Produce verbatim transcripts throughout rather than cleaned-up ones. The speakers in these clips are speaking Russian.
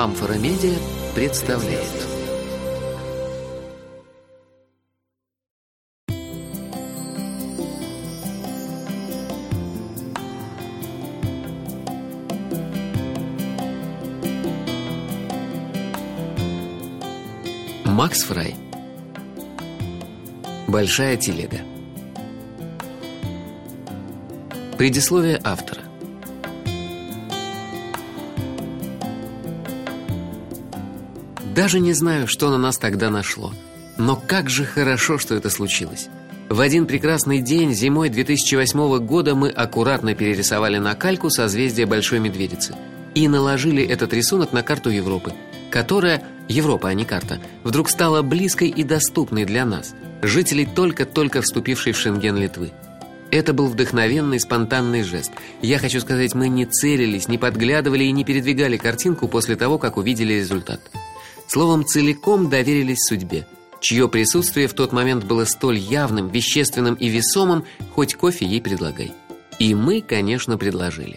Амфора Медиа представляет. Макс Фрай. Большая телега. Предисловие автора. Даже не знаю, что на нас тогда нашло, но как же хорошо, что это случилось. В один прекрасный день зимой две тысячи восьмого года мы аккуратно перерисовали на кальку созвездие Большой Медведицы и наложили этот рисунок на карту Европы, которая, Европа, а не карта, вдруг стала близкой и доступной для нас, жителей только-только вступившей в Шенген Литвы. Это был вдохновенный, спонтанный жест. Я хочу сказать, мы не целились, не подглядывали и не передвигали картинку после того, как увидели результат. Словом, целиком доверились судьбе, чье присутствие в тот момент было столь явным, вещественным и весомым, хоть кофе ей предлагай. И мы, конечно, предложили.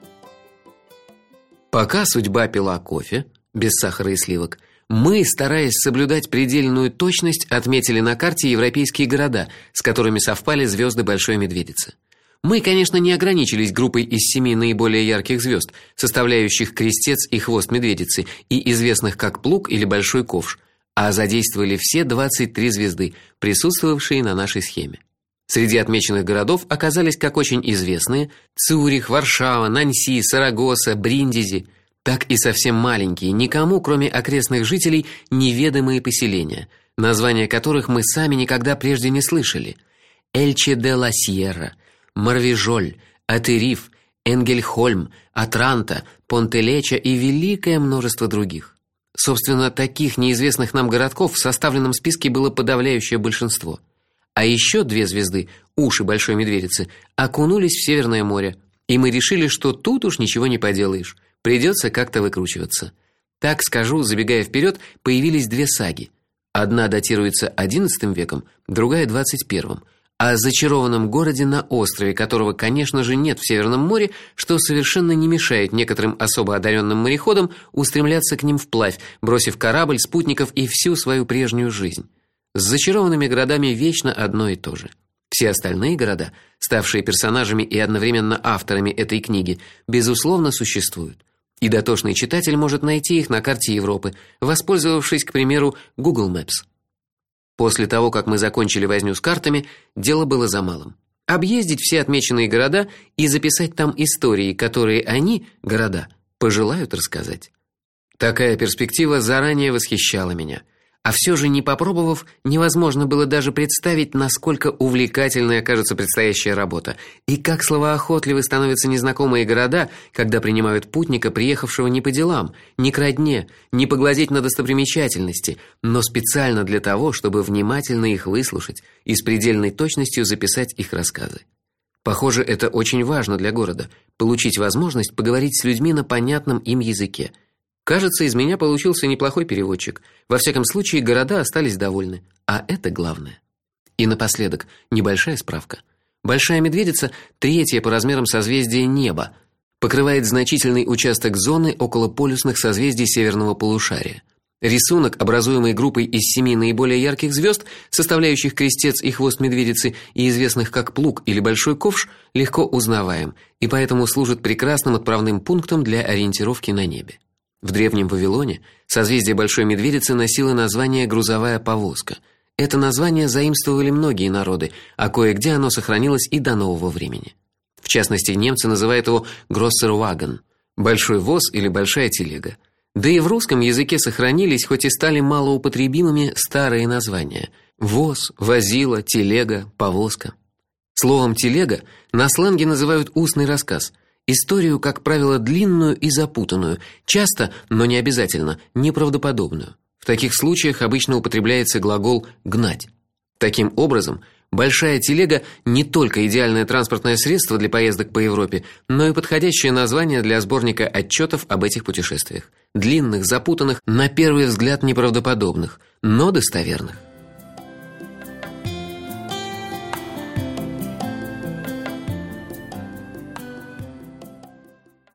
Пока судьба пила кофе, без сахара и сливок, мы, стараясь соблюдать предельную точность, отметили на карте европейские города, с которыми совпали звезды Большой Медведицы. Мы, конечно, не ограничились группой из семи наиболее ярких звезд, составляющих крестец и хвост Медведицы и известных как Плуг или Большой Ковш, а задействовали все двадцать три звезды, присутствовавшие на нашей схеме. Среди отмеченных городов оказались как очень известные Цюрих, Варшава, Нанси, Сарагоса, Бриндизи, так и совсем маленькие, никому, кроме окрестных жителей, неведомые поселения, названия которых мы сами никогда прежде не слышали: Эльче де ла Сьерра, Марвижоль, Атериф, Энгельхольм, Атранта, Понте-Лечо и великое множество других. Собственно, таких неизвестных нам городков в составленном списке было подавляющее большинство. А еще две звезды, уши Большой Медведицы, окунулись в Северное море, и мы решили, что тут уж ничего не поделаешь, придется как-то выкручиваться. Так скажу, забегая вперед, появились две саги. Одна датируется одиннадцатым веком, другая двадцать первым. О зачарованном городе на острове, которого, конечно же, нет в Северном море, что совершенно не мешает некоторым особо одаренным мореходам устремляться к ним вплавь, бросив корабль, спутников и всю свою прежнюю жизнь. С зачарованными городами вечно одно и то же. Все остальные города, ставшие персонажами и одновременно авторами этой книги, безусловно, существуют. И дотошный читатель может найти их на карте Европы, воспользовавшись, к примеру, Google Maps. После того, как мы закончили возню с картами, дело было за малым: объездить все отмеченные города и записать там истории, которые они, города, пожелают рассказать. Такая перспектива заранее восхищала меня. А все же, не попробовав, невозможно было даже представить, насколько увлекательной окажется предстоящая работа, и как словоохотливы становятся незнакомые города, когда принимают путника, приехавшего не по делам, не к родне, не поглазеть на достопримечательности, но специально для того, чтобы внимательно их выслушать и с предельной точностью записать их рассказы. Похоже, это очень важно для города получить возможность поговорить с людьми на понятном им языке. Кажется, из меня получился неплохой переводчик. Во всяком случае, города остались довольны, а это главное. И напоследок небольшая справка. Большая Медведица третье по размерам созвездие Неба, покрывает значительный участок зоны около полюсных созвездий северного полушария. Рисунок, образуемый группой из семи наиболее ярких звезд, составляющих крестец и хвост Медведицы и известных как Плуг или Большой Ковш, легко узнаваем и поэтому служит прекрасным отправным пунктом для ориентировки на небе. В древнем Вавилоне созвездие Большой Медведицы носило название грузовая повозка. Это название заимствовали многие народы, а кое-где оно сохранилось и до нового времени. В частности, немцы называют его Grosser Wagen – большой воз или большая телега. Да и в русском языке сохранились, хоть и стали малоупотребимыми, старые названия: воз, возила, телега, повозка. Словом телега на сленге называют устный рассказ. Историю, как правило, длинную и запутанную, часто, но не обязательно, неправдоподобную. В таких случаях обычно употребляется глагол гнать. Таким образом, большая телега не только идеальное транспортное средство для поездок по Европе, но и подходящее название для сборника отчетов об этих путешествиях. Длинных, запутанных, на первый взгляд неправдоподобных, но достоверных.